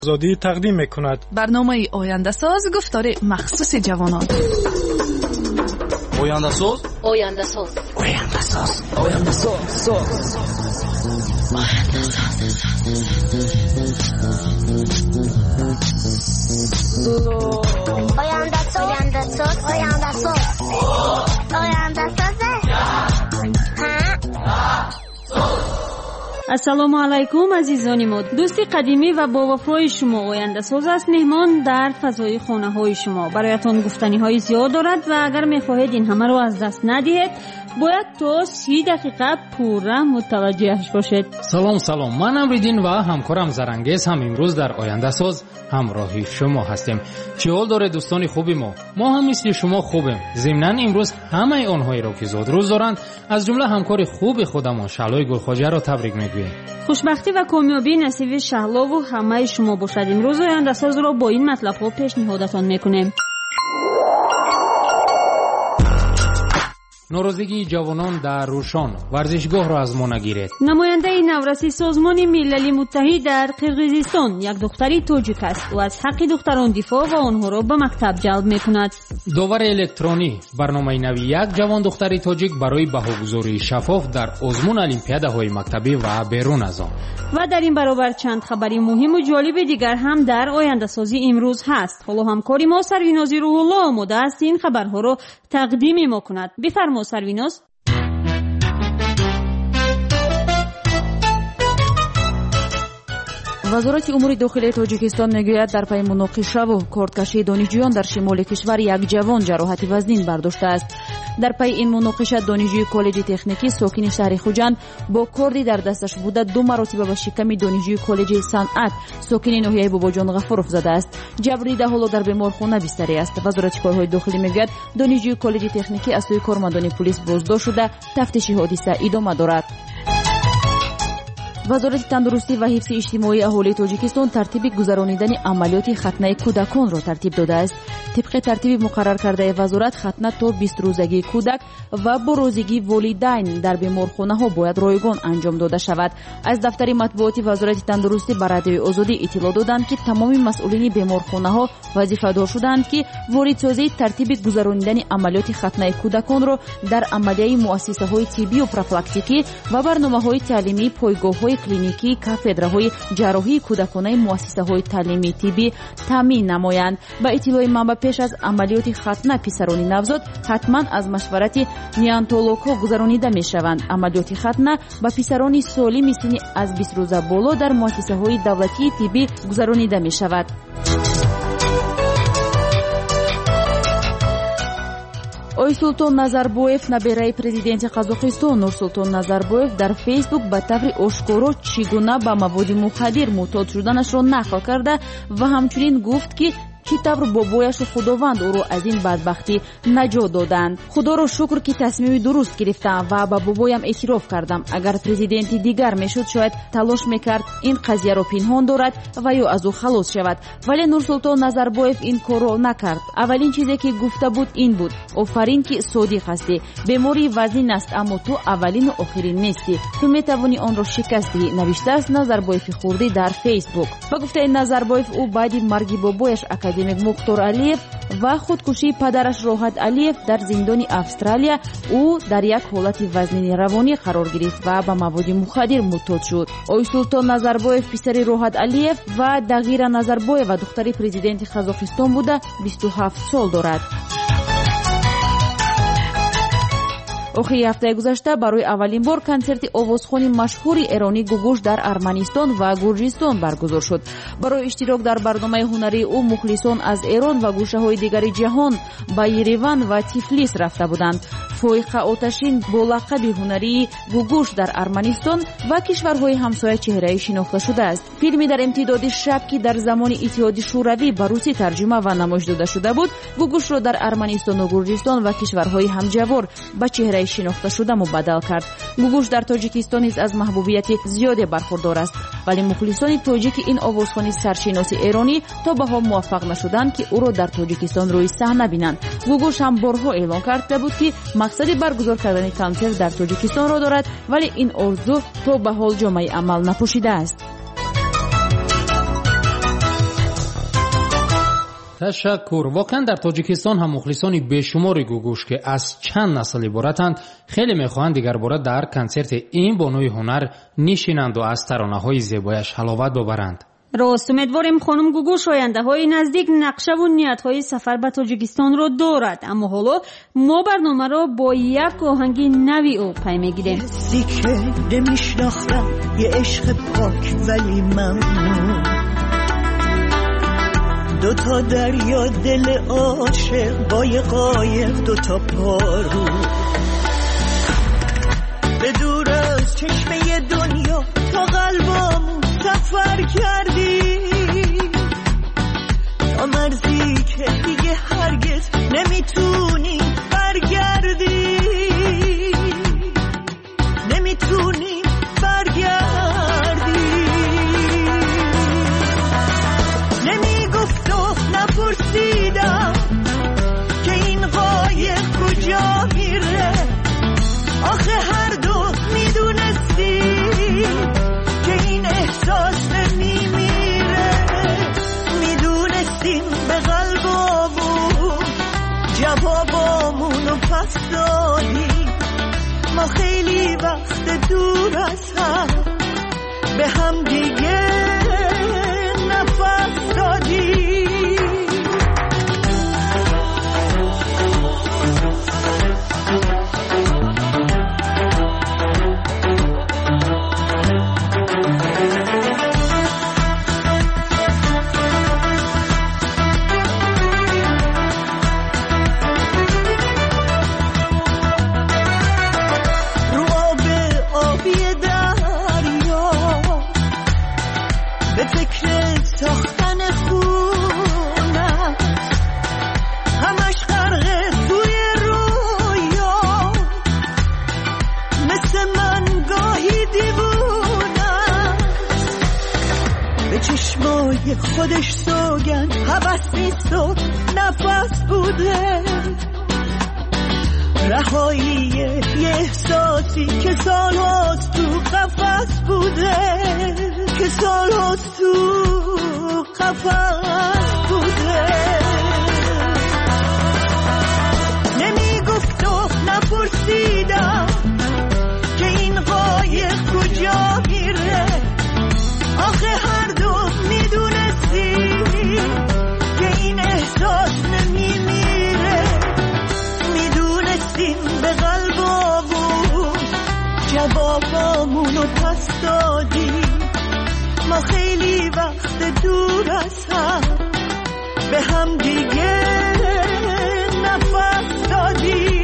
آزادی تقدیم می‌کند. برنامه آینده ساز گفتار مخصوص جوانان. آینده ساز. آینده ساز. آینده ساز. آینده ساز. آینده ساز. آینده ساز. آینده ساز. آینده ساز. ассалому алайкум азизони мо. дӯсти қадимӣ ва бовафои шумо ояндасоз аст меҳмон дар фазои хонаҳои шумо. бароятон гуфтаниҳои зиёд дорад ва агар мехоҳед ин ҳамаро аз даст надиҳед бояд то 30 дақиқа пурра мутаваҷҷеҳ бошед. салом, ман Амриддин ва ҳамкорам Зарангез ҳам имрӯз дар ояндасоз ҳамроҳи шумо ҳастем. чӣ ҳол доред дӯстони хуби мо? мо ҳам мисли шумо хубем. зимнан имрӯз ҳамаи онҳоеро ки зодрӯз доранд аз ҷумла ҳамкори хуби худамон Шаҳлои Гулхоҷаро табрик мегӯем. хушбахтӣ ва комёбӣ насиби Шаҳлову ҳамаи шумо бошад. имрӯз ояндасозро бо ин матлабҳо пешниҳодатон мекунем. норозигии ҷавонон дар Рӯшон. варзишгоҳро аз мо нагиред. намояндаи навраси созмони милали муттаҳид дар Қирғизистон як духтари тоҷик аст. ӯ аз ҳаққи духтарон дифоъ ва онҳоро ба мактаб ҷалб мекунад. довари электронӣ. барномаи нави як ҷавон духтари тоҷик барои баҳогузории шаффоф дар озмун олимпиадаҳои мактабӣ ва берун аз он. ва дар ин баробар чанд хабари муҳиму ҷолиби дигар ҳам дар ояндасози имрӯз ҳаст. ҳоло ҳамкори мо Сарвинози Рӯҳулло омодааст ин хабарҳоро тақдими мо кунад. бифармо Сарвиноз. вазорати умури дохилии тоҷикистон мегӯяд дар пайи муноқишаву кордкашии донишҷӯён дар шимоли кишвар як ҷавон ҷароҳати вазнин бардоштааст. дар пайи ин муноқиша донишҷӯи коллеҷи техникӣ сокини шаҳри Хуҷанд бо корди дар дасташ буда 2 маротиба ба шиками донишҷӯи коллеҷи санъат сокини ноҳияи Бобоҷон Ғафуров задааст. ҷабрдида ҳоло дар беморхона бистарӣ аст. вазорати корҳои дохилӣ мегӯяд донишҷӯи коллеҷи техникӣ аз сӯи кормандони пулис боздошт шуда тафтиши ҳодиса идома дорад. вазорати тандурустӣ ва ҳифзи иҷтимоии аҳолии Тоҷикистон тартиби гузаронидани амалиёти хатнаи кӯдаконро тартиб додааст. тибқи тартиби муқаррар кардаи вазорат хатна то 20 рӯзагии кӯдак ва бо розигии волидайн дар беморхонаҳо бояд ройгон анҷом дода шавад. аз дафтари матбуоти вазорати тандурустӣ ба радиои Озодӣ иттилоъ доданд ки тамоми масъулини беморхонаҳо вазифадор шуданд ки воридсозии тартиби гузаронидани амалиёти хатнаи кӯдаконро дар амалияи муассисаҳои тиббию профилактикӣ ва барномаҳои таълимии пойгоҳҳои клиникӣ, кафедраҳои ҷарроҳии кӯдаконаи муассисаҳои таълимии тиббӣ таъмин намоянд. ба иттилои манбаъ пеш аз амалиёти хатна писарони навзод ҳатман аз машварати неонатологҳо гузаронида мешаванд. амалиёти хатна ба писарони солими синни аз 20 рӯза боло дар муассисаҳои давлатии тиббӣ гузаронида мешавад. Ойсултон Назарбоев, набераи президенти Қазоқистон Нурсултон Назарбоев дар Фейсбук ба таври ошкоро чӣ гуна ба маводи мухаддир муҳтоҷ шуданашро нақл карда ва ҳамчунин гуфт ки чӣ тавр бобояшу худованд ӯро аз ин бадбахтӣ наҷот доданд. худоро шукр ки тасмими дуруст гирифтам ва ба бобоям эътироф кардам. агар президенти дигар мешуд шояд талош мекард ин қазияро пинҳон дорад ва ё аз ӯ халос шавад. вале Нурсултон Назарбоев ин корро накард. аввалин чизе ки гуфта буд ин буд: офарин ки содиқ ҳастӣ. беморӣ вазнин аст, аммо ту аввалину охирин нестӣ. ту метавонӣ онро шикаст диҳӣ, навиштааст Назарбоеви хурдӣ дар Фейсбук. ба гуфтаи Назарбоев ӯ баъди марги бобояш академик Мухтор Алиев ва худкушии падараш Роҳат Алиев дар зиндони Австралия ӯ дар як ҳолати вазнини равонӣ қарор гирифт ва ба маводи мухаддир муҳтоҷ шуд. Ойсултон Назарбоев писари Роҳат Алиев ва Дағира Назарбоева духтари президенти Қазоқистон буда 27 сол дорад. охири ҳафтаи гузашта барои аввалин бор консерти овозхони машҳури эронӣ Гугуш дар Арманистон ва Гурҷистон баргузор шуд. барои иштирок дар барномаи ҳунарии ӯ мухлисон аз Эрон ва гӯшаҳои дигари ҷаҳон ба Ереван ва Тифлис рафта буданд. фоиқа оташин бо лақаби ҳунарии Гугуш дар Арманистон ва кишварҳои ҳамсоя чеҳраи шинохта шудааст. филми дар имтидоди шаб ки дар замони Иттиҳоди Шӯравӣ ба русӣ тарҷума ва намоиш дода шуда буд, Гугушро дар Арманистону Гурҷистон ва кишварҳои ҳамҷавор ба чеҳраи шинохта шуда мубаддал кард. Гугуш дар Тоҷикистон низ аз маҳбубияти зиёде бархурдор аст, вале мухлисони тоҷики ин овозхони саршиноси эронӣ то баҳо муваффақ нашуданд ки ӯро дар Тоҷикистон рӯи саҳна бинанд. Гугуш ҳам борҳо эълон карда буд ки мақсади баргузор кардани консерт дар Тоҷикистонро дорад, вале ин орзу то ба ҳол ҷомаи амал напӯшидааст. تشکر. واقعا در تاجیکستان هم مخلصانی بیشماری گوگوش که از چند نسل عبارتند خیلی میخواهند دیگر باره در کنسرت این بانوی هنر نشینند و از ترانه‌های زیبایش حلاوت ببرند. راست امیدواریم خانم گوگوش آینده های نزدیک نقشه و نیت های سفر به تاجیکستان را دارد. اما حالا ما برنامه را با یک آهنگ نوی او پی میگیریم. کسی که نمیشناختم یه عشق پاک ولی ممنون، دوتا دریا دل عاشق با یه قایق دوتا پارو، به دور از چشمه دنیا تا قلبامون سفر کردی، تا مرزی که دیگه هرگز نمیتونی برگردی، نمیتونی برگردی. نمیگفت و نپرسیدم که این قایق کجا میره، آخه هر دو میدونستی که این احساس نمیمیره، میدونستیم به قلبامون جوابامونو پس دادیم، ما خیلی وقت دور از هم به هم دیگه نفس دادیم. خودش سوگن حوث نیست و نفس بوده، رهایی یه احساسی که سال هاست تو قفس بوده، که سال هاست تو قفس بوده. نمیگفت و نپرسیدم که این قایق کجا میره، آخه هر دو میدونستی که این احساس نمیمیره، میدونستیم به قلبامون جوابامونو پس دادیم، ما خیلی وقت دور از هم به هم دیگه نفس دادیم.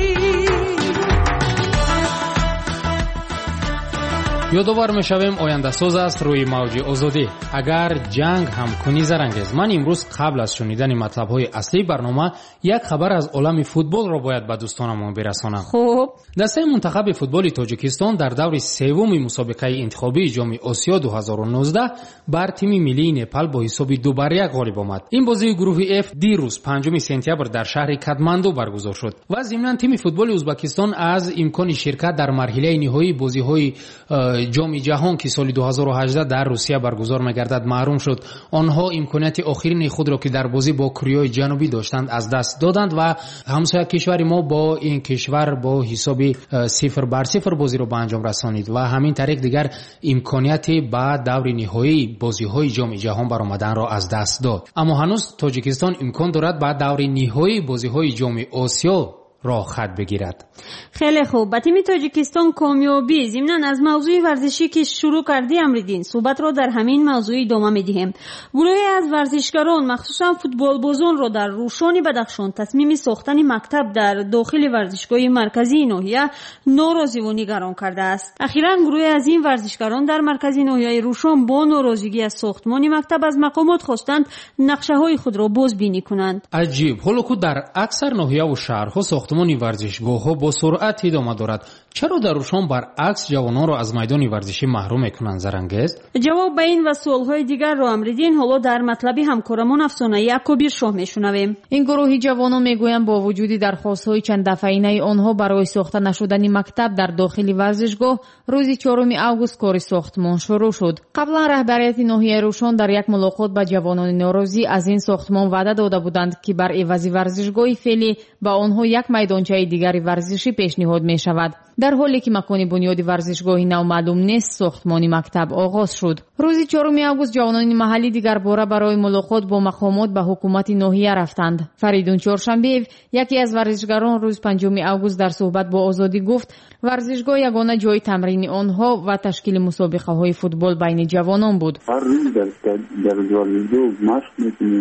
یادآور میشویم آینده ساز است روی موج آزادی. اگر جنگ هم کنی زرانگیز. من امروز قبل از شنیدن مطلب های اصلی برنامه یک خبر از عالم فوتبال را باید به دوستانمون برسانم. خب دسته منتخب فوتبال تاجیکستان در دور سوم مسابقه انتخابی جام آسیا 2019 بر تیم ملی نپال با حساب 2-1 غالب آمد. این بازی گروه F دیروز 5 سپتامبر در شهر کاتماندو برگزار شد و ضمناً تیم فوتبال ازبکستان از امکان شرکت در مرحله نهایی بازی‌های جام جهان که سال 2018 در روسیه برگزار می‌گردد محروم شد. آنها امکانات آخرین خود را که در بازی با کره جنوبی داشتند از دست دادند و همسایه کشور ما با این کشور با حساب 0-0 بازی را به انجام رسانید و همین طریق دیگر امکانات به دور نهایی بازی‌های جام جهان برآمدن را از دست داد. اما هنوز تاجیکستان امکان دارد به دور نهایی بازی‌های جام آسیا راه خط بگیرد. خیلی خوب. با تیم تاجیکستان کامیابی ضمناً از موضوع ورزشی که شروع کردی امریدین صحبت را در همین موضوع ادامه میدیم. گروهی از ورزشکاران مخصوصا فوتبال بازان را در روشان بدخشان تصمیم ساختن مکتب در داخل ورزشگاه مرکزی ناحیه ناراضی و نگران کرده است. اخیراً گروهی از این ورزشکاران در مرکز ناحیه روشان با ناراضگی از ساختمان مکتب از مقامات خواستند نقشه‌های خود را بازبینی کنند. عجیب. حالا که در اکثر ناحیه و شهرها ساختمان сохтмони варзишгоҳҳо бо суръат идома дорад. чаро дарушон баръакс ҷавононро аз майдони варзишӣ маҳрум мекунанд? Зарангез ҷавоб ба ин ва суолҳои дигарро Амридин ҳоло дар матлаби ҳамкорамон Афсонаи Акобир Шоҳ мешунавем. ин гурӯҳи ҷавонон мегӯянд бо вуҷуди дархостҳои чанддафаинаи онҳо барои сохта нашудани мактаб дар дохили варзишгоҳ рӯзи 4 август кори сохтмон шурӯъ шуд. қаблан раҳбарияти ноҳияи Рӯшон дар як мулоқот ба ҷавонони норозӣ аз ин сохтмон ваъда дода буданд ки бар эвази варзишгоҳи феълӣ ба онҳо як майдончаи дигари варзишӣ пешниҳод мешавад. дар ҳоле ки макони бунёди варзишгоҳи нав маълум нест, сохтмони мактаб оғоз шуд. рӯзи 4 август ҷавонони маҳаллӣ дигарбора барои мулоқот бо мақомот ба ҳукумати ноҳия рафтанд. Фаридун Чоршанбеев, яке аз варзишгарон, рӯз 5 август дар суҳбат бо Озодӣ гуфт, варзишгоҳ ягона ҷои тамрини онҳо ва ташкили мусобиқаҳои футбол байни ҷавонон буд. ҳар рӯз дар варзишгоҳ машқ мекунем,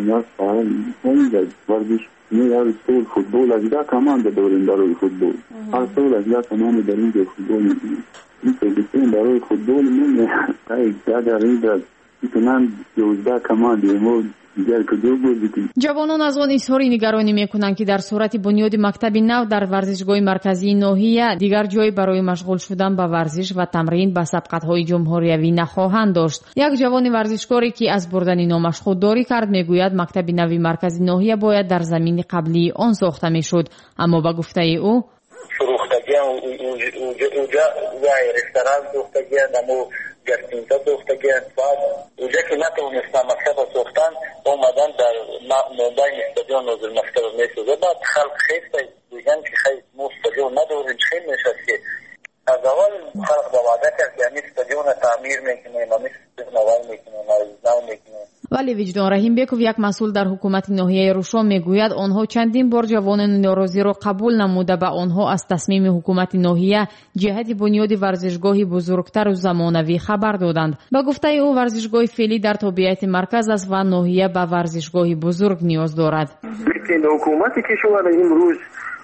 варзиш هر سال فوتبال از یک کمانده داریم برای فوتبال. هر سال از یک کمانده در اینجا فوتبال میکنیم. این تلویزیون برای فوتبال نمیه. در اینجا میتونن 12 کمانده ما دیگر کدو بودیم. جوانان از آن اظهاری نگرانی میکنند که در صورت بنیاد مکتب نو در ورزشگاه مرکزی ناحیه دیگر جای برای مشغول شدن با ورزش و تمرین به سبقت‌های جمهوریوی نخواهند داشت. یک جوان ورزشکاری که از بردن نامش خودداری کرد میگوید مکتب نوی مرکزی ناحیه باید در زمین قبلی آن ساخته میشد، اما با گفته او فروختگی اونجا رستوران ساختگی نمو گرسینتا ساختگی بعد اونجا که نتونستن مکتب ساختن اومدن در بین استادیون نازل مکتب میسازه. بعد خلق خیلی دیگن که خیلی مو استادیون نداریم، خیلی نشست که از اول خلق با وعده کرد یعنی استادیون تعمیر میکنیم و مثل نوال میکنیم و نو میکنیم. ولی وجدان رحیمبеков, یک مسئول در حکومت ناحیه روشن میگوید آنها چندین بار جوانان ناراضی را قبول نموده و آنها از تصمیم حکومت ناحیه جهت بنیاد ورزشگاهی بزرگتر و زمانوی خبر دادند. با گفته او ورزشگاه فعلی در تابعیت مرکز است و ناحیه به ورزشگاهی بزرگ نیاز دارد. لیکن حکومتی که شما امروز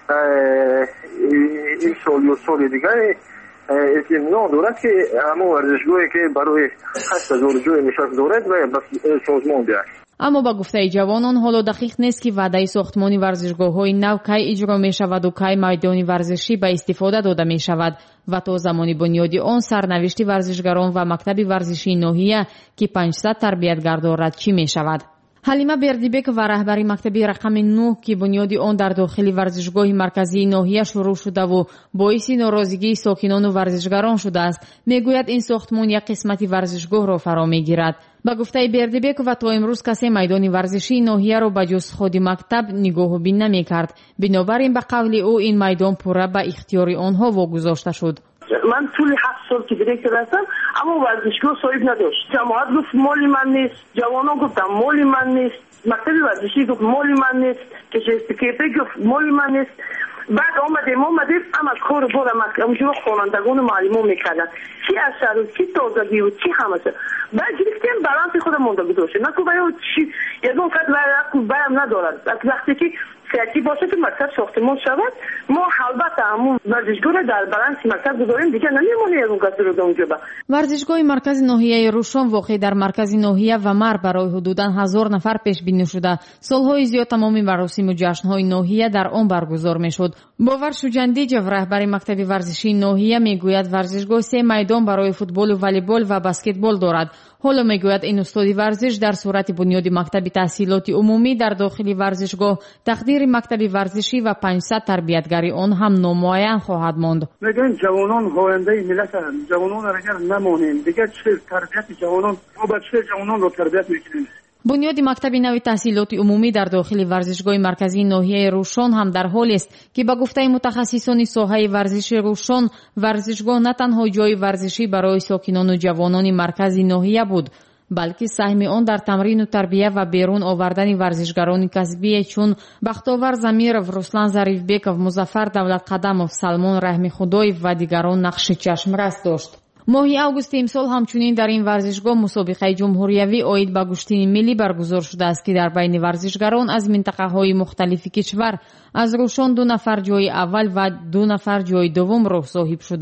این سال یا سال دیگر اطمینان دارد که همه ورزشگاهی که برای 8000 جای نشست دارد و سازمان بیاید. اما با گفته جوانان حالا دقیق نیست که وعده ساختمان ورزشگاه‌های نو کی اجرا می شود و کی میدان ورزشی به استفاده داده می شود و تا زمانی بنیادی آن سرنوشت ورزشگران و مکتب ورزشی ناحیه که 500 تربیتگر دارد چی می شود؟ حلیمه بردیبک و رهبری مکتبی رقم 9 که بنیادی آن در داخل ورزشگاه مرکزی ناحیه شروع شده و باعث ناراضگی ساکنان و ورزشگران شده است، میگوید این ساختمان یک قسمتی ورزشگاه را فرا میگیرد. با گفته بردیبک و تا امروز کسی میدان ورزشی ناحیه را به جز خود مکتب نگاه بین نمیکرد. بنابراین به قول او این میدان پوره به اختیار آنها واگذاشته شد. من طول 7 سال که دیرکتر هستم اما ورزشگاه صاحب نداشت. جماعت گفت مالی من نیست، جوانان گفتم مالی من نیست، مکتب ورزشی گفت مالی من نیست، کشتی گفت مالی من نیست. بعد آمدیم همش کار بارم اونجا خوانندگان و معلمان میکردن چی اثر و چی تازگی و چی همه. بعد گرفتیم بالانس خود ماندگی داشته نکو باید چی یکون قد برم ندارد. وقتی که سیاسی باشه که مکتب ساختمان شود ما البته همون ورزشگاه در بالانس مکتب گذاریم دیگه نمیمونه یکون کسی رو اونجا. ورزشگاه مرکز ناحیه روشن واقع در مرکز ناحیه و مر برای حدوداً 1000 نفر پیش بینی شده. سالهای زیاد تمام مراسم و جشن‌های ناحیه در آن برگزار میشد. باور شوجندیجov رهبر مکتب ورزشی ناحیه میگوید ورزشگاه 3 میدان برای فوتبال و والیبال و بسکتبال دارد. حالا میگوید این استاد ورزش در صورت بنیاد مکتب تحصیلات عمومی در داخل ورزشگاه تقدیر مکتب ورزشی و 500 تربیتگری آن هم نامعین خواهد ماند. میگن جوانان آینده ملت هستند. جوانان اگر نمانیم دیگه چه تربیت جوانان ما چه جوانان رو تربیت میکنیم. بنیاد مکتب نوی تحصیلات عمومی در داخل ورزشگاه مرکزی ناحیه روشن هم در حال است که با گفته متخصصان ساحه ورزش روشن ورزشگاه نه تنها جای ورزشی برای ساکنان و جوانان مرکز ناحیه بود بلکه سهم آن در تمرین و تربیت و بیرون آوردن ورزشگران کسبی چون بختاور زمیرов، رسلان ظریفبекov، مظفر دولتقدمov، سلمان رحمی خدایев و دیگران نقش چشمرس داشت. ماهی اوگوست امسال همچنین در این ورزشگاه مسابقه جمهوریوی اوید به گشتین ملی برگزار شده است که در بین ورزشگران از منطقه های مختلف کشور از روشن 2 نفر جای اول و 2 نفر جای دوم را صاحب شدند.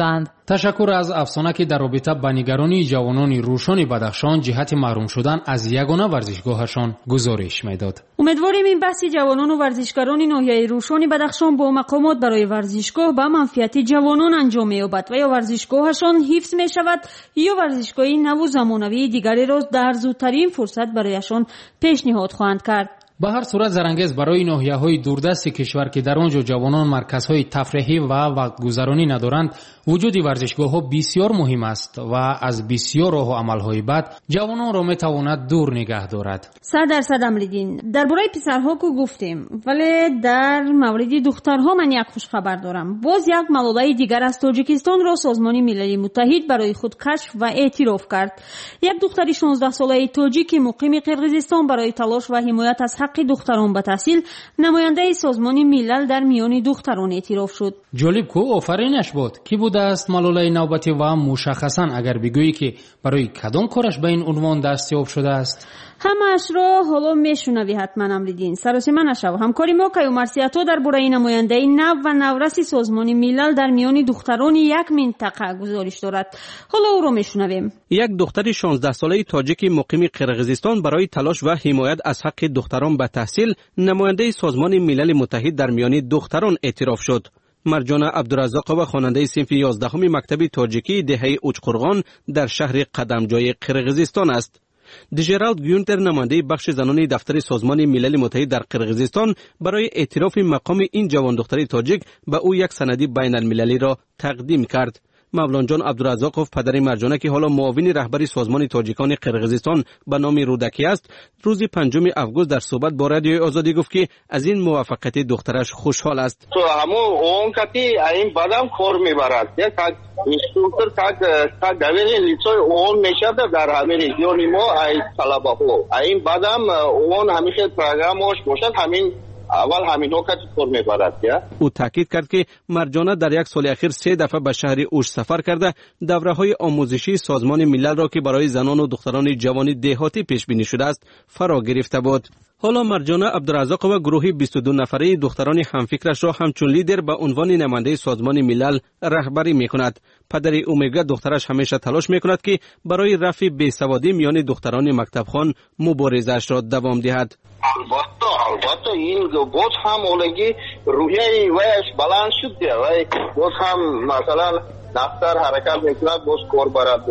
تشکر از افسانه‌ای در رابطه با نگرانی جوانان روشن بدخشان جهت محروم شدن از یگانه ورزشگاهشان گزارش می‌داد. امیدواریم این بحث جوانان و ورزشکاران ناحیه روشن بدخشان با مقامات برای ورزشگاه به منفعت جوانان انجام می‌یابد و یا ورزشگاهشان حفظ می‌شود یا ورزشگاهی نو و زمانوی دیگری را در زودترین فرصت برایشان پیشنهاد خواهند کرد. به هر صورت زرانگیز برای ناحیه‌های دوردست کشور که در آنجا جوانان مرکزهای تفریحی و وقتگذرانی ندارند وجود ورزشگاه‌ها بسیار مهم است و از بسیار راه و عمل‌های بد جوانان را می‌تواند دور نگه دارد. 100% امریدین. درباره پسرها که گفتیم ولی در مورد دخترها من یک خوش خبر دارم. باز یک ملالای دیگر از تاجیکستان را سازمان ملل متحد برای خود کشف و اعتراف کرد. یک دختر 16 ساله تاجیک مقیم قرقیزستان برای تلاش و حمایت از حق دختران به تحصیل نماینده سازمان ملل در میان دختران اعتراف شد. جالب کو آفرینش بود. کی بوده است ملالای نوبتی و مشخصا اگر بگویی که برای کدام کارش به این عنوان دستیاب شده است؟ همش را حالا میشنوی حتما امریدین. سراسیمه نشو. همکاری ما که مرسیاتو در برای نماینده نو و نورس سازمان ملل در میان دختران یک منطقه گزارش دارد. حالا او را میشنویم. یک دختر 16 ساله تاجیک مقیم قرقیزستان برای تلاش و حمایت از حق دختران به تحصیل نماینده سازمان ملل متحد در میان دختران اعتراف شد. مرجانه عبدالرزاقова خواننده صنف 11 مکتب تاجیکی دهه اوچقرغان در شهر قدمجوی قرقیزستان است. دیجرالد گیونتر نماینده بخش زنان دفتر سازمان ملل متحد در قرقیزستان برای اعتراف مقام این جوان دختر تاجیک به او یک سند بین المللی را تقدیم کرد. مولان جان عبدالرزاقов پدر مرجانه که حالا معاون رهبر سازمان تاجیکان قرقیزستان به نام رودکی است روز 5 آگوست در صحبت با رادیوی آزادی گفت که از این موفقیت دخترش خوشحال است. تو همو اون کتی این بادام کار میبرد یک اینستروکتور که دویل لیسوی اون میشد در همه رژیونی ما این طلبه ها این بادام اون همیشه پروگرامش باشد همین اول همین وقت کار میبرد. او تاکید کرد که مرجانه در یک سال اخیر 3 دفعه به شهر اوش سفر کرده دوره‌های آموزشی سازمان ملل را که برای زنان و دختران جوان دهاتی پیش بینی شده است فرا گرفته بود. حالا مرجانه عبدالرزاقова گروهی 22 نفره دختران همفکرش را همچون لیدر به عنوان نماینده سازمان ملل رهبری میکند. پدر او میگه دخترش همیشه تلاش میکند که برای رفع بیسوادی میان دختران مکتبخوان مبارزه‌اش را دوام دهد. البته این باز هم اولگی روحیه ویش بلند شد و باز هم مثلا دفتر حرکت میکند باز کار برد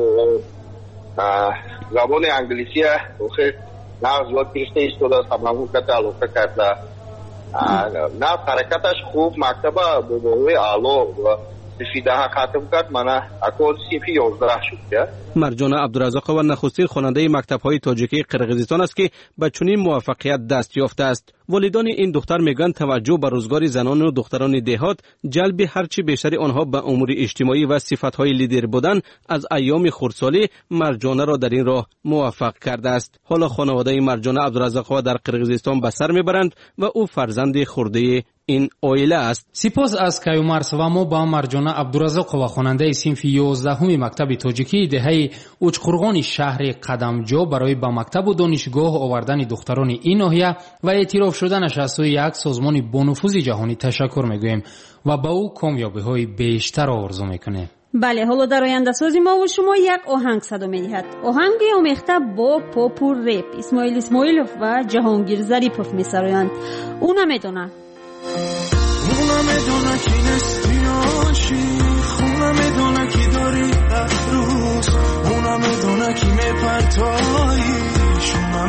زبان انگلیسی نه زیاد پیشته ایستاده است همون که علاقه کرده نه حرکتش خوب مکتبه به علا و سفیده ختم کرد منه اکول سیفی 11 شد. مرجانه عبدالرزاقова نخستین خواننده مکتب‌های تاجیکی قرقیزستان است که به چنین موفقیت دست یافته است. والدان این دختر میگن توجه به روزگار زنان و دختران دهات جلب هرچی بیشتر آنها به امور اجتماعی و صفت‌های لیدر بودن از ایام خردسالی مرجانه را در این راه موفق کرده است. حالا خانواده مرجانه عبدالرزاقова در قرقیزستان به سر میبرند و او فرزند خرده این عائله است. سپاس از کیومرس و ما با مرجانه عبدالرزاقова خواننده صنف 11 مکتب تاجیکی دهه اوچقرغان شهر قدمجو برای با مکتب و دانشگاه آوردن دختران این ناحیه و اعتراف شدنش از سوی یک سازمان بانفوذ جهانی تشکر میگوییم و با او کامیابی‌های بیشتر آرزو میکنیم. بله حالا در آینده سازی ما و شما یک آهنگ صدا می‌دهد. آهنگی آمیخته با پاپ و رپ. اسماعیلوف و جهانگیر ظریفوف می‌سرایند. اونا میدونه کی نستیاشی اونا میدونه کی داری روز اونا میدونه کی میپرتاییش اونا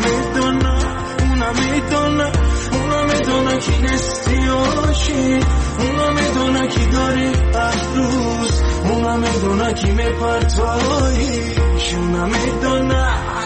میدونه کی نستیاشی اونا میدونه کی داری روز اونا میدونه کی میپرتاییش اونا میدونه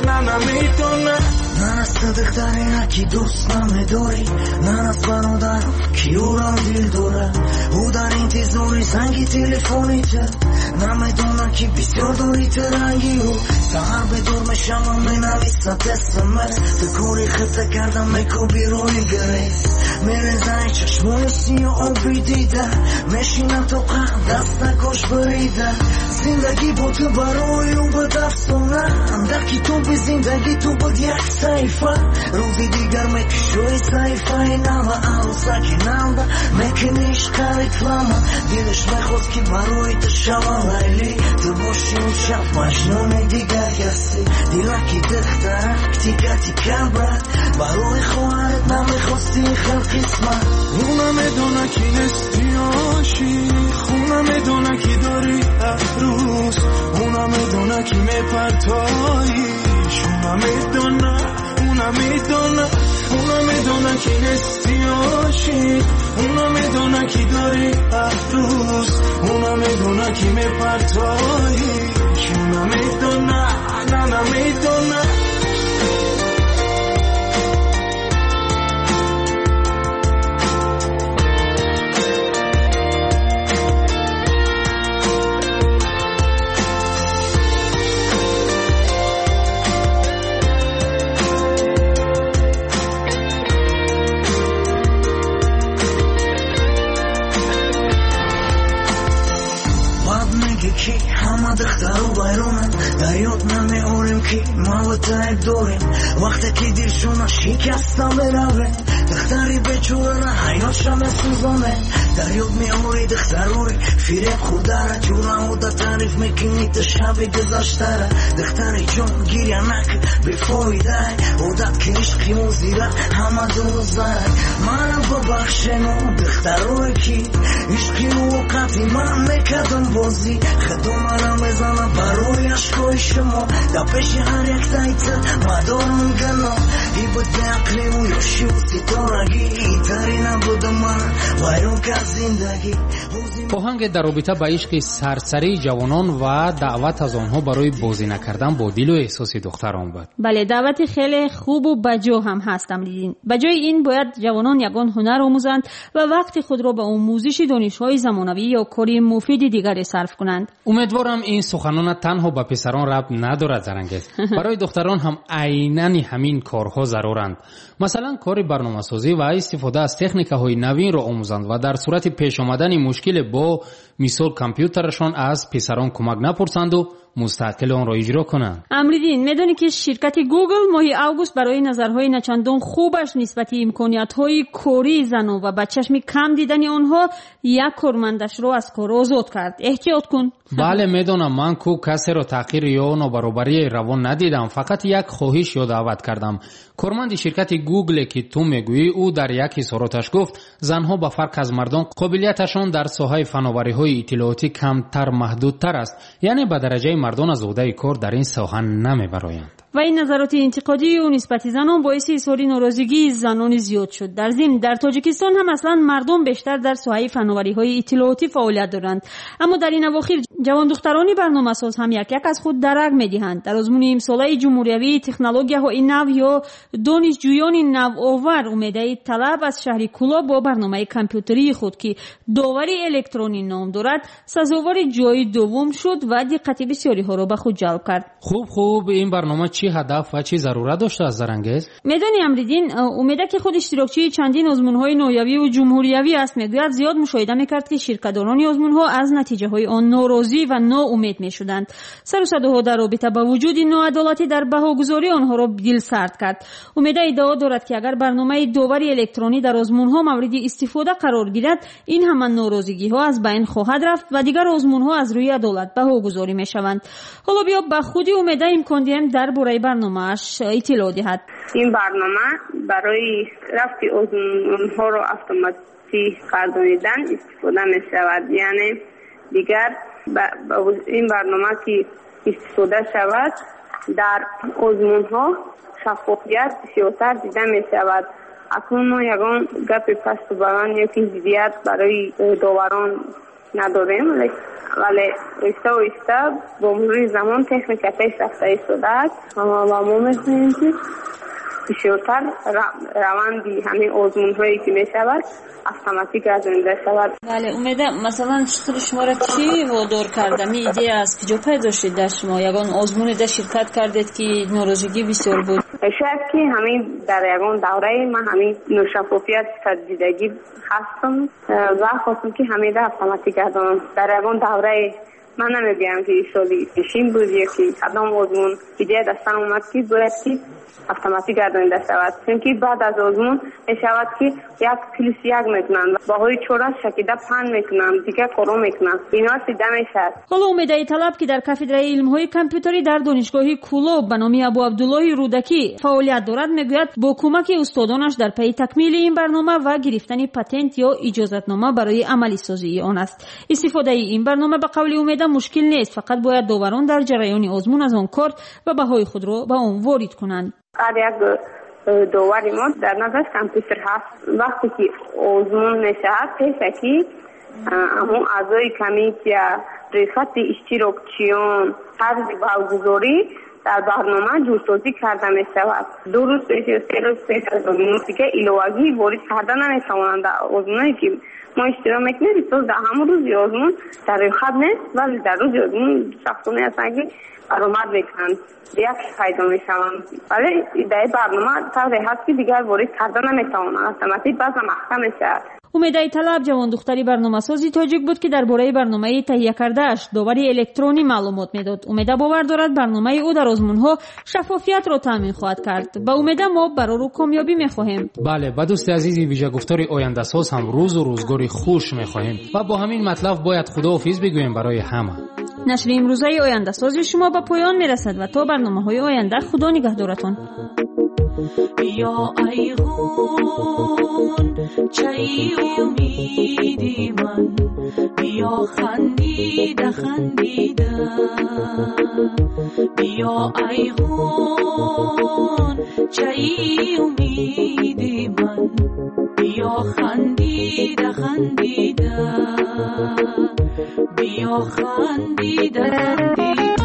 نه از دختری نه کی دوست نمیداری نه از برادر کی او را دل داره او در انتظاری زنگی تلفونیته نمیدونه کی بسیار داری ترنگی او سهر به دور میشم و مینویسد اسمس تو کوری خطه کردم میکوبی روی گریز میرزن چشمون سیاه آبی دیده میشینم تو قم دست نکش بریده زندگی با تو برای او بد افسونه در کتاب زندگی تو بود یک صحیفه روزی دیگر میکشوی صحیفه نامه عروسکی نامده میکنیش کاریکلامه دیلش میخواست که برای تو شوه لیلی تو باشی اون شب مجنون دیگر کسی دیلکی دخترک تیکه تیکه برد برای خواهرت نمیخواستی خیل قسمت اونا میدونه کی نستی عاشق اونا میدونه کی داری روز اونا میدونه کی میپرتاییش اونا میدونه کی نستی عاشق اونا میدونه کی داری روز اونا میدونه کی میپرتاییش اونا میدونه که همه دخترو بایرونن در یاد نمیاریم که ما و تایب داریم وقتی که دیرشون شکستم بروه دختری بچوره حیاتشم سوزانه در یاد میاری دختروری فیرب خودره جورم و در تعریف میکنی تا شبی گذاشته را دختری جون گیریه نکه بفایده عودت که عشقی و زیره همه دوزه منم ببخشنو دختروی که عشقی و وقتی من میکدم بازی خدوم را میزنم برای عشقای شما در پیش هر یک تایتل مدارم گنا ای بود به عقلی و یاشی و ستارگی تری نبودم من وایرون که زندگی آهنگ در رابطه با عشق سرسری جوانان و دعوت از آنها برای بازی نکردن با دل و احساس دختران بود. بله دعوت خیلی خوب و بجا هم هستم دیدین. بجای این باید جوانان یگان هنر آموزند و وقت خود را به آموزش دانش‌های زمانوی یا کاری مفید دیگری صرف کنند. امیدوارم این سخنان تنها به پسران ربط ندارد زرنگیز. برای دختران هم عیناً همین کارها ضرورند. مثلا کار برنامه‌سازی و استفاده از تکنیک‌های نوین را آموزند و در صورت پیش آمدن مشکل با مثال کامپیوترشان از پسران کمک نپرسند و مستقل آن را اجرا کنند. امریدین میدونی که شرکت گوگل ماه اوگوست برای نظرهای نچندان خوبش نسبت امکانیت‌های کاری زنان و به چشم کم دیدن آنها یک کارمندش را از کار آزاد کرد. احتیاط کن. بله میدونم من کو کسی را تحقیر یا نابرابری روان ندیدم، فقط یک خواهش یا دعوت کردم. کارمند شرکت گوگل که تو میگویی او در یک اظهاراتش گفت زنها به فرق از مردان قابلیتشان در ساحه فناوری‌های اطلاعاتی کمتر محدودتر است، یعنی به درجه مردان از عهده کار در این ساحه نمیبرایند. و این نظرات انتقادی و نسبت زنان باعث اظهار ناراضگی زنان زیاد شد. در ضمن در تاجیکستان هم اصلا مردم بیشتر در ساحه فناوری‌های اطلاعاتی فعالیت دارند، اما در این اواخر جوان دختران برنامه‌ساز هم یک از خود درک می‌دهند. در آزمون امساله جمهوری تکنولوژی‌های نو یا دانشجویان نوآور امیده طلب از شهر کولا با برنامه کامپیوتری خود که داوری الکترونی نام دارد سزاوار جای دوم شد و دقت بسیاری ها را به خود جلب کرد. خوب این برنامه چی هدف و چی ضرورت داشته از زرنگیز؟ میدانی امریدین امیده که خود اشتراکچی چندین آزمون‌های نویوی و جمهوریوی است میگوید زیاد مشاهده میکرد که شرکت‌داران آزمون‌ها از نتیجه های آن ناراضی و ناامید میشدند. سر و صداها در رابطه با وجود ناعدالتی در بهاگذاری آنها را دل سرد کرد. امیده ادعا دارد که اگر برنامه داوری الکترونی در آزمون‌ها مورد استفاده قرار گیرد این همان ناراضگی‌ها از بین خواهد رفت و دیگر آزمون‌ها از روی عدالت بهاگذاری میشوند. حالا بیا به خودی امیده امکان دهیم درباره برنامه‌اش اطلاع دهد. این برنامه برای رفع آزمون‌ها را اتوماتیک گردانیدن استفاده می‌شود، یعنی دیگر این برنامه که استفاده شود در آزمون‌ها شفافیت بسیارتر دیده می‌شود. اکنون ما یگان گپ پست و بلند یا که جدیت برای داوران نداریم، ولی ایسته و ایسته با مرور زمان تکنیک پیشرفته شده است و ما می‌خواهیم که فشرتر روندی همین آزمون هایی که می شود автоматик گردانیده شود. بله امیدم مثلا شما را چی وادار کرده می ایده از کجا پیدا شد در شما یگان آزمون در شرکت کردید که ناراضگی بسیار بود؟ شاید که همین در یگان دوره من همین نوشفافیت تجدیدگی هستم و خواستم که همین در автоматик گردانم. در یگان دوره من نمیگم که سالی پیشین بود یکی کدام آزمون ایده دستم اومد که باید که автоматик گردانیده شود چون که بعد از آزمون میشود که 1+1 میکنن با های چورا شکیده 5 میکنن دیگه کارو میکنن اینا سیده میشد. حالا امیده طلب که در کافدرای علم‌های کامپیوتری در دانشگاه کولوب به نام ابو عبدالله رودکی فعالیت دارد میگوید با کمک استادانش در پی تکمیل این برنامه و گرفتن پتنت یا اجازتنامه برای عملی سازی آن است. استفاده این برنامه به قول امیده مشکل نیست، فقط باید داوران در جریان آزمون از آن کارت و بهای خود را به آن وارد کنند. یک داوری ما در نظر کامپیوتر هست وقتی که آزمون میشود پیشکی همون اعضای کمیته ریاست اشتراکچیان طرز برگزاری در برنامه جورسازی کرده میشود. 2 روز پیش یا 3 روز پیش از آزمون که ایلواگی وارد کرده نمیتوانند در آزمونی که ما اشتراک میکنیم تو در همون روز آزمون در ریاست نیست ولی در روز آزمون شخصانی هستند که برآمد میکنند یک پیدا میشوند ولی در برنامه طوری هست که دیگر وارد کرده نمیتوانند автоматик بعضا محکم میشود. امیده طلب جوان دختری برنامه‌سازی تاجیک بود که درباره برنامه تهیه کرده‌اش داوری الکترونی معلومات میداد. امیده باور دارد برنامه او در آزمون‌ها شفافیت را تامین خواهد کرد. با امیده ما برای رو کامیابی می‌خواهیم. بله با دوست عزیزی ویژه گفتار آینده ساز هم روز و روزگاری خوش می‌خواهیم و با همین مطلب باید خداحافظ بگوییم برای همه. نشر امروزه آینده ساز شما به پایان میرسد و تا برنامه‌های آینده خدا نگهدارتان. بیا ایغون چای امیدی من بیا خندیده خندیده بیا ایغون چای امیدی من بیا خندیده خندیده بیا خندیده خندیده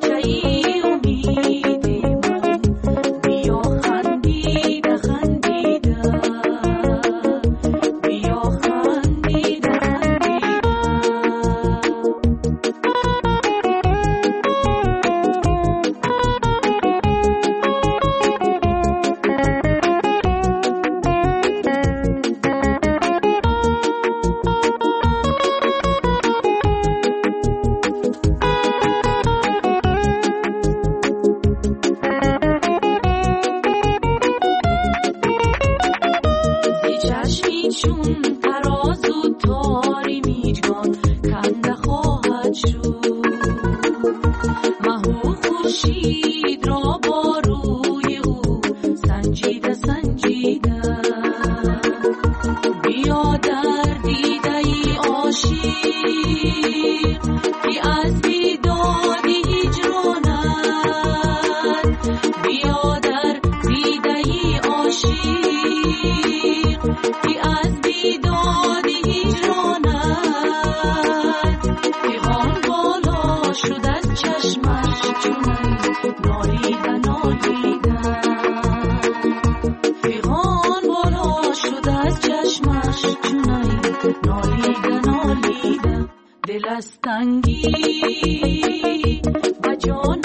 خندیده خندیده عاشق که از بیداد هجرانت بیا در دیده عاشق که از بیداد هجرانت پیغام بالا شد از چشمش چونن نالیده نالیده پیغام بالا شد از چشمش چونن نالیده نالیده دل از تنگی و جان